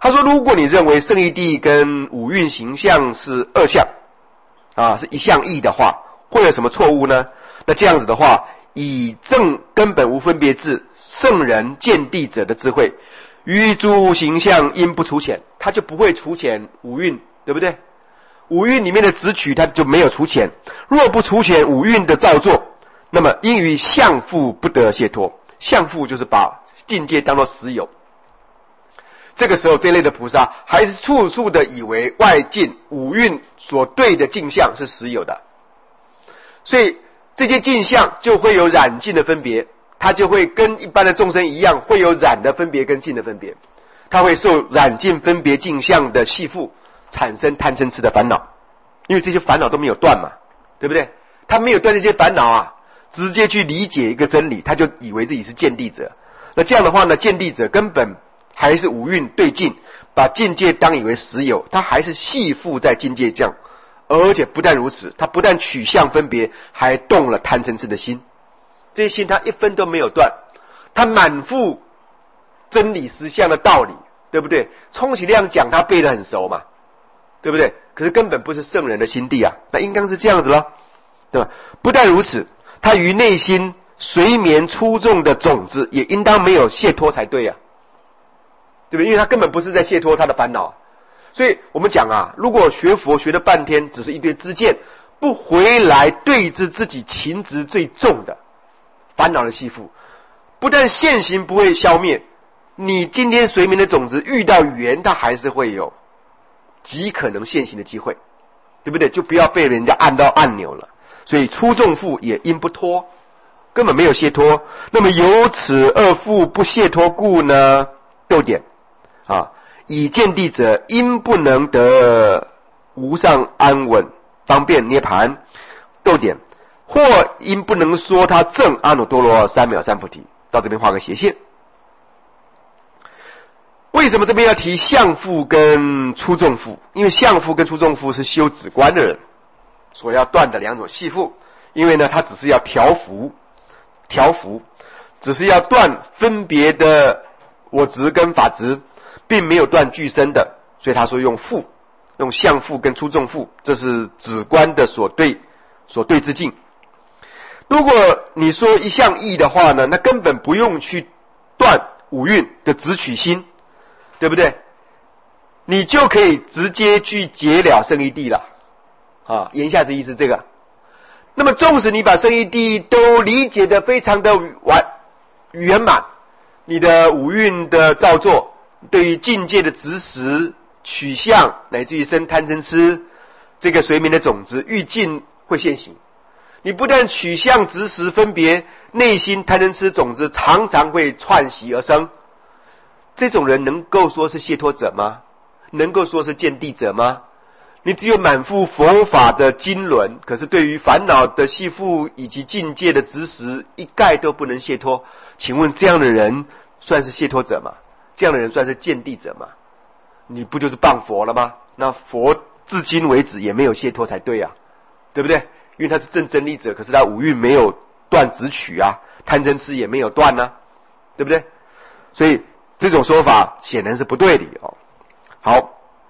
他说，如果你认为圣义谛跟五蕴形象是二相啊，是一相异的话，会有什么错误呢？那这样子的话，以正根本无分别智圣人见地者的智慧，于诸形象因不除浅，他就不会除浅五蕴，对不对？五蕴里面的执取他就没有除浅，若不除浅五蕴的造作，那么因于相复不得解脱。相复就是把境界当作实有，这个时候这类的菩萨还是处处的以为外境五蕴所对的境相是实有的，所以这些境相就会有染净的分别，它就会跟一般的众生一样，会有染的分别跟净的分别，它会受染净分别境相的系缚，产生贪嗔痴的烦恼，因为这些烦恼都没有断嘛，对不对？他没有断这些烦恼啊，直接去理解一个真理，他就以为自己是见地者。那这样的话呢，见地者根本还是五蕴对境，把境界当以为实有，他还是系缚在境界上，而且不但如此，他不但取相分别，还动了贪嗔痴的心，这些心他一分都没有断，他满腹真理实相的道理，对不对？充其量讲他背得很熟嘛，对不对？可是根本不是圣人的心地啊，那应该是这样子了，对吧？不但如此，他于内心随眠出众的种子也应当没有解脱才对啊，对不对？因为他根本不是在解脱他的烦恼，所以我们讲啊，如果学佛学了半天只是一堆知见，不回来对治自己情执最重的烦恼的系缚，不但现行不会消灭，你今天随眠的种子遇到缘，它还是会有极可能现行的机会，对不对？就不要被人家按到按钮了。所以出众缚也因不脱，根本没有解脱。那么由此二缚不解脱故呢？逗点啊，以见地者因不能得无上安稳方便涅盘，逗点，或因不能说他正阿耨多罗三藐三菩提。到这边画个斜线。为什么这边要提相缚跟出众缚？因为相缚跟出众缚是修止观的人所要断的两种系缚，因为呢，他只是要调伏，调伏，只是要断分别的我执跟法执，并没有断具身的，所以他说用缚，用相缚跟出众缚，这是止观的所对所对之境。如果你说一相异的话呢，那根本不用去断五蕴的执取心，对不对？你就可以直接去解了圣义谛了。啊，言下之意是这个。那么纵使你把圣义谛都理解得非常的完圆满，你的五蕴的造作，对于境界的执实取向，乃至于生贪嗔痴这个随眠的种子欲尽会现行，你不但取向执实分别，内心贪嗔痴种子常常会串习而生，这种人能够说是解脱者吗？能够说是见地者吗？你只有满腹佛法的经纶，可是对于烦恼的系缚以及境界的执实一概都不能解脱，请问这样的人算是解脱者吗？这样的人算是见地者吗？你不就是谤佛了吗？那佛至今为止也没有解脱才对啊，对不对？因为他是正真理者，可是他五蕴没有断执取啊，贪嗔痴也没有断啊，对不对？所以这种说法显然是不对的哦。好，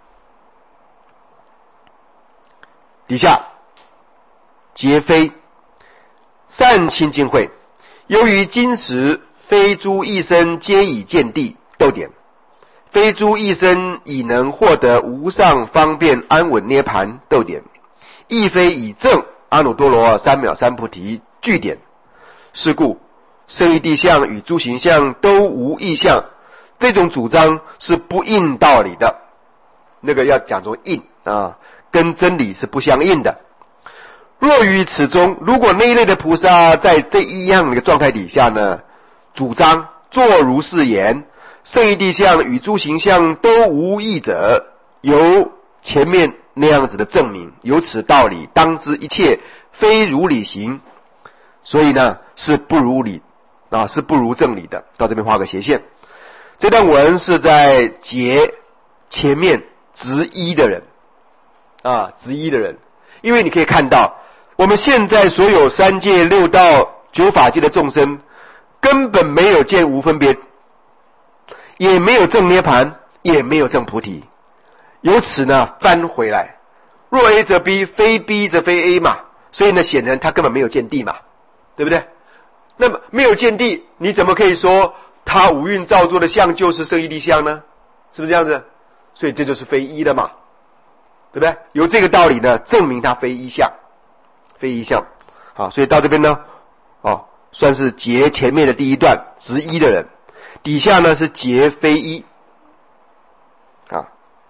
底下皆非善清净慧，由于今时非诸一生皆以见地，逗点，非诸一生已能获得无上方便安稳涅盘，逗点，亦非以正阿耨多罗三藐三菩提，句点。是故圣义谛相与诸行相都无异相，这种主张是不应道理的。那个要讲作应啊，跟真理是不相应的。若于此中，如果那一类的菩萨在这一样的状态底下呢，主张作如是言，圣义谛相与诸行相都无异者，由前面那样子的证明，由此道理当知一切非如理行，所以呢是不如理啊，是不如正理的。到这边画个斜线。这段文是在解前面执一的人啊，执一的人，因为你可以看到，我们现在所有三界六道九法界的众生，根本没有见无分别，也没有正涅盘， 也没有证菩提。由此呢，翻回来，若 A 则 B， 非 B 则非 A 嘛，所以呢，显然他根本没有见地嘛，对不对？那么没有见地，你怎么可以说他五蕴造作的相就是圣义谛相呢？是不是这样子？所以这就是非一了嘛，对不对？由这个道理呢，证明它非一相，非一相。好，所以到这边呢，哦，算是结前面的第一段执一的人，底下呢是结非一。啊，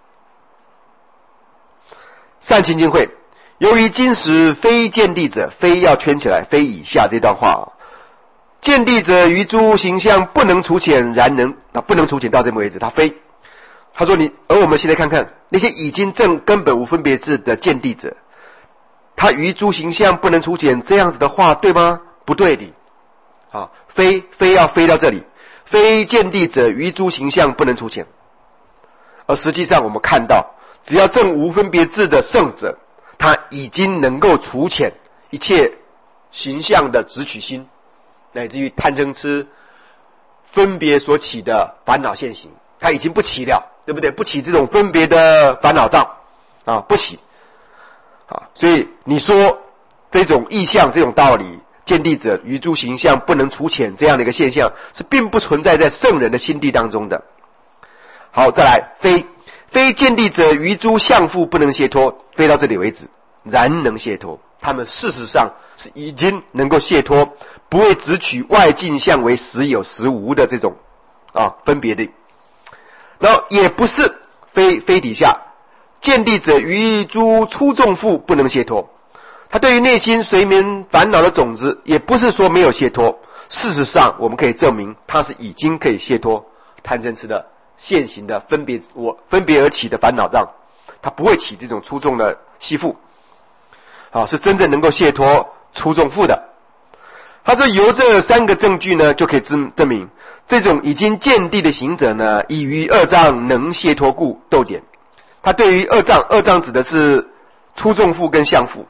善清净会，由于今时非见地者，非要圈起来，非以下这段话啊。见地者于诸形象不能除浅，然能啊不能除浅到这么为止，他非。他说你，而我们现在看看那些已经证根本无分别智的见地者，他于诸形象不能除浅这样子的话对吗？不对的。啊，非非要飞到这里，非见地者于诸形象不能除浅。而实际上我们看到，只要证无分别智的圣者，他已经能够除浅一切形象的执取心，乃至于贪嗔痴分别所起的烦恼现行，他已经不起了，对不对？不起这种分别的烦恼障啊，不起啊。所以你说这种意象，这种道理，见地者于诸形象不能除浅这样的一个现象，是并不存在在圣人的心地当中的。好，再来，非非见地者于诸相复不能解脱，非到这里为止，然能解脱。他们事实上是已经能够解脱，不会只取外境相为实有实无的这种啊分别的。然后也不是非非底下见地者于诸粗重复不能解脱，他对于内心随眠烦恼的种子，也不是说没有解脱。事实上，我们可以证明他是已经可以解脱贪嗔痴的现行的分别我分别而起的烦恼障，他不会起这种粗重的系缚，啊，是真正能够解脱粗重缚的。他说由这三个证据呢，就可以证证明这种已经见地的行者呢，已于二障能解脱故。逗点，他对于二障，二障指的是粗重缚跟相缚，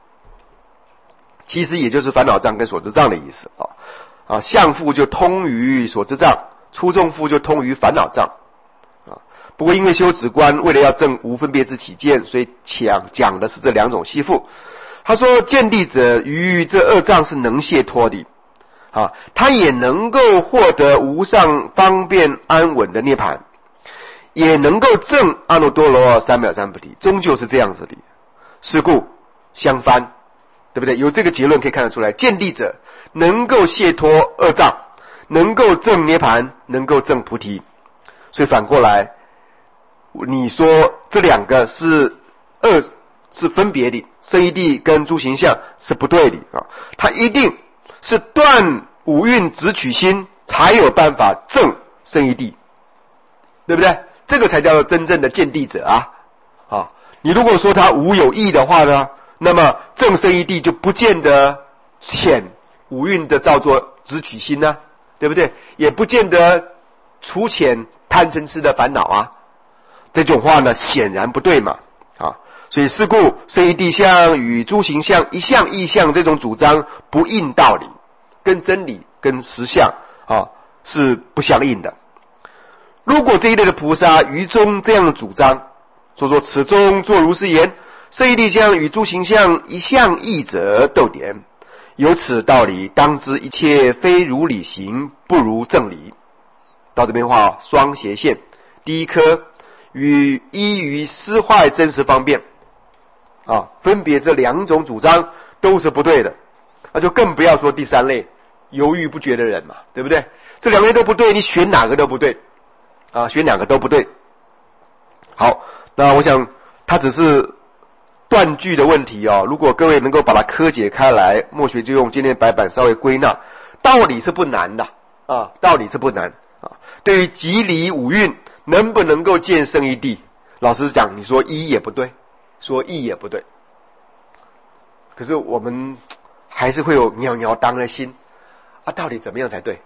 其实也就是烦恼障跟所知障的意思啊。啊，相缚就通于所知障，粗重缚就通于烦恼障啊。不过因为修止观为了要证无分别之起见，所以讲讲的是这两种系缚。他说见地者于这二障是能解脱的啊，他也能够获得无上方便安稳的涅槃，也能够证阿耨多罗三藐三菩提，终究是这样子的。是故相翻，对不对？由这个结论可以看得出来，见地者能够解脱二障，能够证涅槃，能够证菩提。所以反过来，你说这两个是二是分别的，圣义谛跟诸形象是不对的啊。他一定是断五蕴执取心，才有办法证圣义谛，对不对？这个才叫做真正的见地者啊！啊，你如果说他无有义的话呢，那么证圣义谛就不见得遣五蕴的造作执取心呢、啊，对不对？也不见得除遣贪嗔痴的烦恼啊。这种话呢，显然不对嘛！啊，所以是故圣义谛相与诸形象一相异相这种主张不应道理，跟真理跟实相啊是不相应的。如果这一类的菩萨于中这样的主张，说说此中作如是言，圣义谛相与诸形象一相异者，逗点，由此道理当知一切非如理行，不如正理。到这边话双斜线，第一颗与依于思坏真实方便啊，分别这两种主张都是不对的，那就更不要说第三类犹豫不决的人嘛，对不对？这两类都不对，你选哪个都不对啊，选两个都不对。好，那我想它只是断句的问题哦，如果各位能够把它科解开来，默学就用今天白板稍微归纳，道理是不难的啊，道理是不难啊。对于即离五蕴能不能够见圣义谛，老实讲，你说一也不对，说一也不对，可是我们还是会有袅袅当的心啊，到底怎么样才对？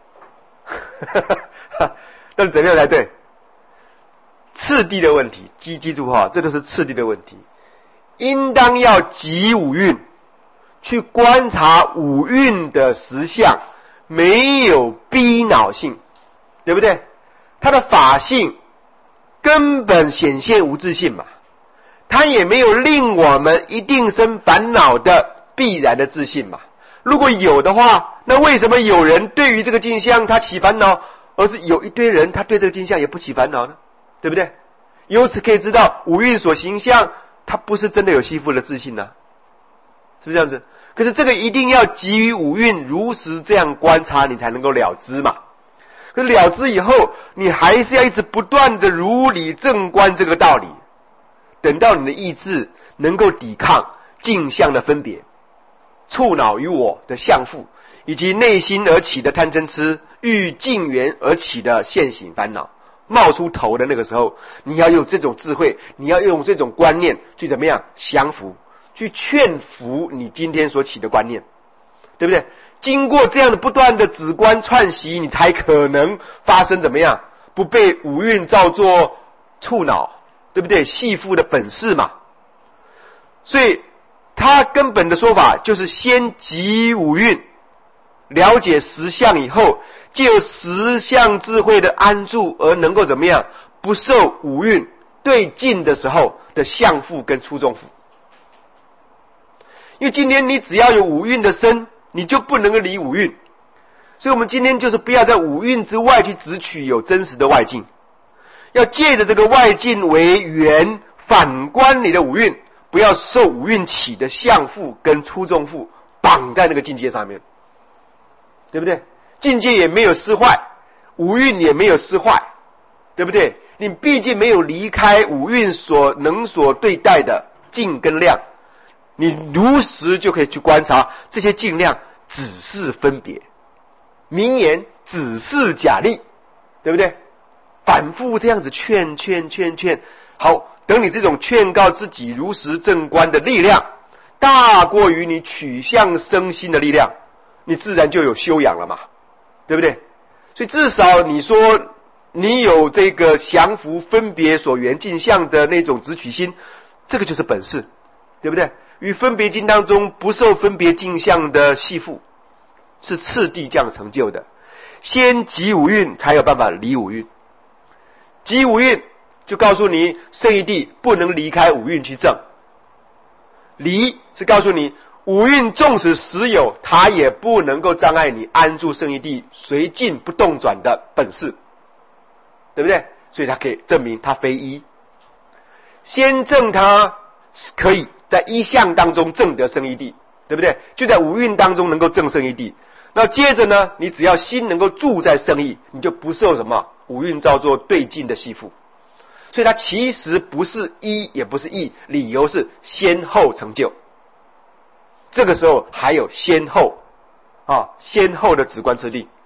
到底怎么样才对？次第的问题，记记住哈，这都是次第的问题。应当要集五蕴，去观察五蕴的实相，没有逼恼性，对不对？它的法性根本显现无自性嘛，它也没有令我们一定生烦恼的必然的自性嘛。如果有的话，那为什么有人对于这个镜像他起烦恼，而是有一堆人他对这个镜像也不起烦恼呢？对不对？由此可以知道五蕴所形象它不是真的有吸附的自性呢、啊，是不是这样子？可是这个一定要基于五蕴如实这样观察，你才能够了知嘛。可是了知以后，你还是要一直不断的如理正观这个道理，等到你的意志能够抵抗镜像的分别、触恼于我的相复，以及内心而起的贪嗔痴、欲镜缘而起的现行烦恼冒出头的那个时候，你要用这种智慧，你要用这种观念去怎么样降服，去劝服你今天所起的观念，对不对？经过这样的不断的止观串习，你才可能发生怎么样不被五蕴造作触恼，对不对？系缚的本事嘛。所以他根本的说法就是先集五蕴，了解实相以后，借由实相智慧的安住，而能够怎么样不受五蕴对境的时候的相缚跟粗重缚。因为今天你只要有五蕴的身，你就不能够离五蕴，所以我们今天就是不要在五蕴之外去执取有真实的外境，要借着这个外境为缘，反观你的五蕴，不要受五蕴起的相缚跟粗重缚绑在那个境界上面，对不对？境界也没有失坏，五蕴也没有失坏，对不对？你毕竟没有离开五蕴所能所对待的境跟量，你如实就可以去观察这些境量只是分别，名言只是假立，对不对？反复这样子劝劝劝劝，好，等你这种劝告自己如实正观的力量大过于你取向身心的力量，你自然就有修养了嘛，对不对？所以至少你说你有这个降服分别所缘境相的那种执取心，这个就是本事，对不对？与分别境当中不受分别境相的系缚，是次第这样成就的。先集五蕴才有办法离五蕴，集五蕴就告诉你圣义谛不能离开五蕴去证，离是告诉你五蕴纵使实有，它也不能够障碍你安住圣义谛随境不动转的本事，对不对？所以它可以证明它非一。先证它可以在一相当中证得圣义谛，对不对？就在五蕴当中能够证圣义谛。那接着呢，你只要心能够住在圣义，你就不受什么五蕴造作对境的系缚。所以它其实不是一也不是异，理由是先后成就。这个时候还有先后啊，先后的止观次第。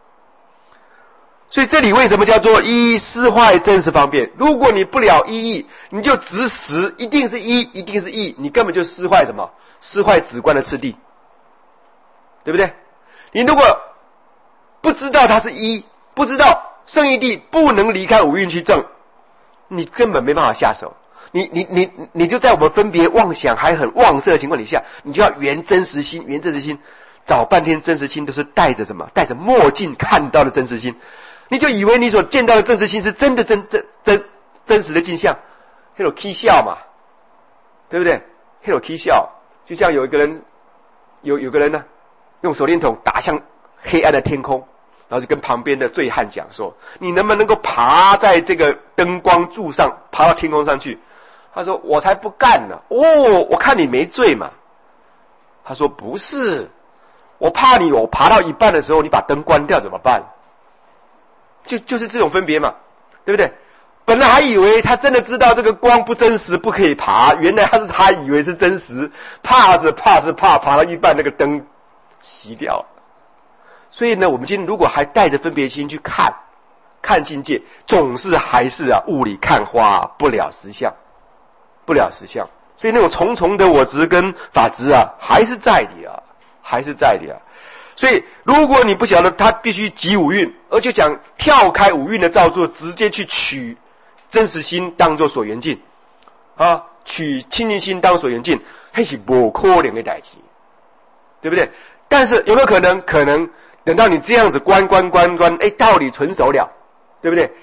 所以这里为什么叫做一失坏真实方便？如果你不了一义，你就执实一定是一，一定是异，你根本就失坏什么？失坏止观的次第，对不对？你如果不知道它是一，不知道圣义谛不能离开五蕴去证，你根本没办法下手。你你你你就在我们分别妄想还很旺盛的情况底下，你就要圆真实心，圆真实心，找半天真实心都是带着什么？带着墨镜看到的真实心。你就以为你所见到的真实心是真的真真真真实的镜像，那种 K 笑嘛，对不对？那种 K 笑，就像有一个人，有有个人呢，用手电筒打向黑暗的天空，然后就跟旁边的醉汉讲说：“你能不能够爬在这个灯光柱上，爬到天空上去？”他说：“我才不干呢！哦，我看你没醉嘛。”他说：“不是，我怕你，我爬到一半的时候，你把灯关掉怎么办？”就就是这种分别嘛，对不对？本来还以为他真的知道这个光不真实，不可以爬，原来他是他以为是真实，怕是怕是怕爬到一半那个灯熄掉了。所以呢，我们今天如果还带着分别心去看看境界，总是还是啊雾里看花，不了实相，不了实相。所以那种重重的我执跟法执啊，还是在的啊，还是在的啊。所以如果你不晓得他必须集五蕴，而就讲跳开五蕴的造作，直接去取真实心当作所缘境啊，取清净心当所缘境，那是不可能的代志，对不对？但是有没有可能？可能等到你这样子观观观观，哎，道理纯熟了，对不对？